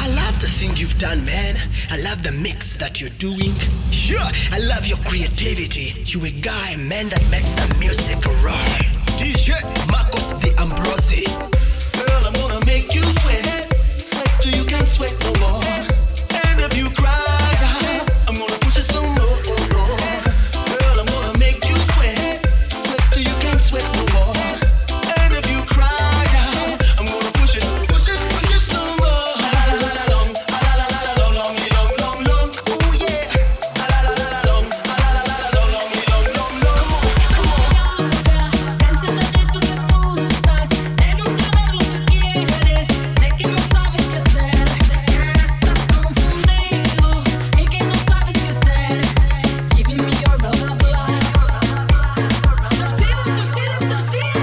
I love the thing you've done, man. I love the mix that you're doing. Sure, I love your creativity. You a guy, man, that makes the music raw. DJ Marcos de Ambrosi. Girl, I'm gonna make you sweat. Sweat till you can't sweat no more. And if you cry, I'm gonna push it some more. Girl, I'm gonna make you sweat. Sweat till you can't sweat no more. And if you cry, I'm gonna push it some more. La la la la long, la la la la long, long, long, long. Oh yeah. La la la la long, la la la la long, long, long, long. Come on, come on. Encima de tus excusas, de no saber lo que quieres, de que no sabes qué hacer, que estás confundido y que no sabes qué hacer. Giving me your blah blah blah. Torcido, torcido, torcido.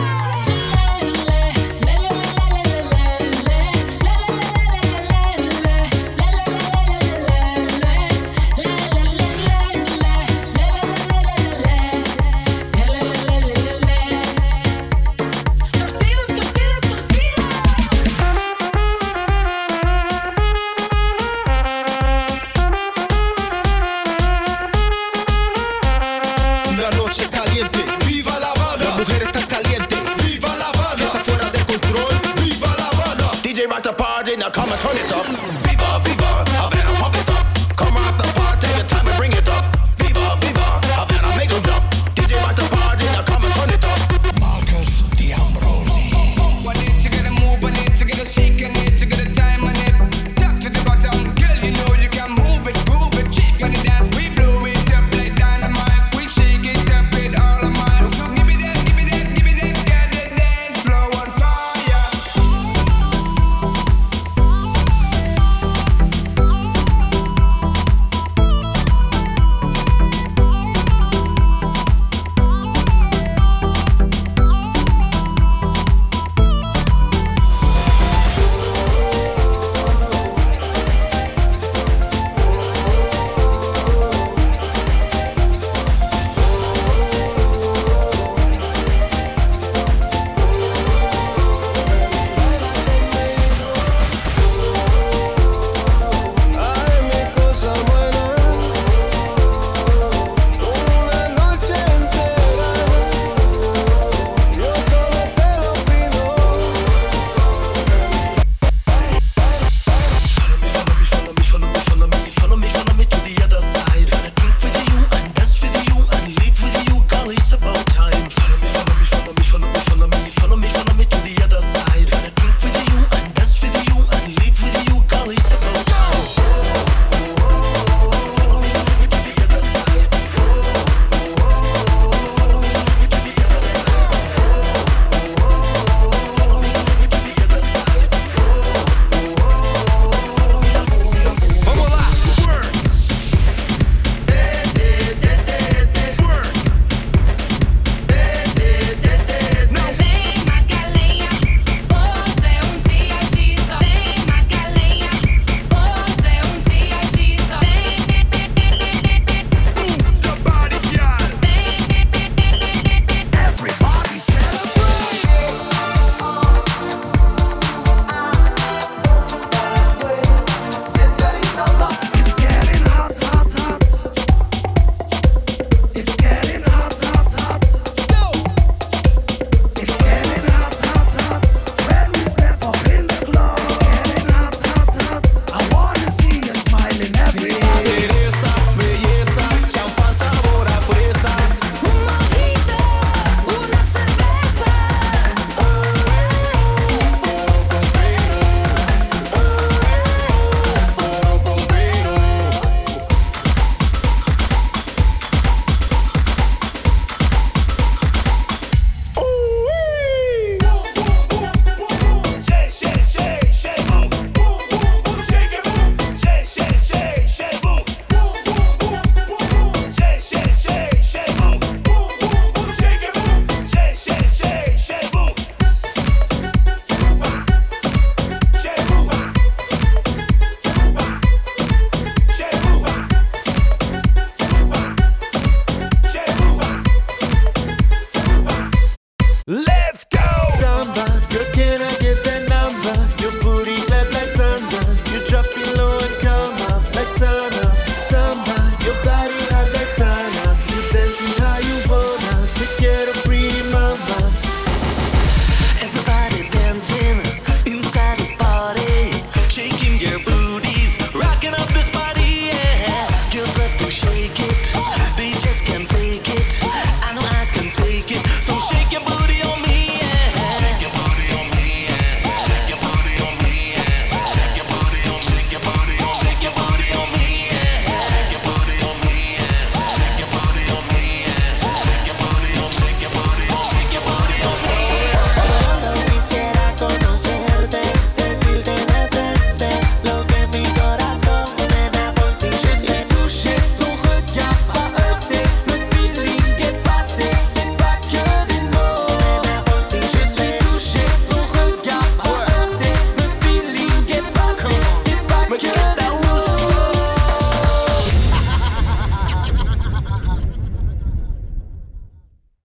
Una noche caliente, viva La Habana. La mujer está caliente, viva La Habana. Está fuera de control, viva La Habana. DJ rock the party, now come and turn it up. Viva, viva.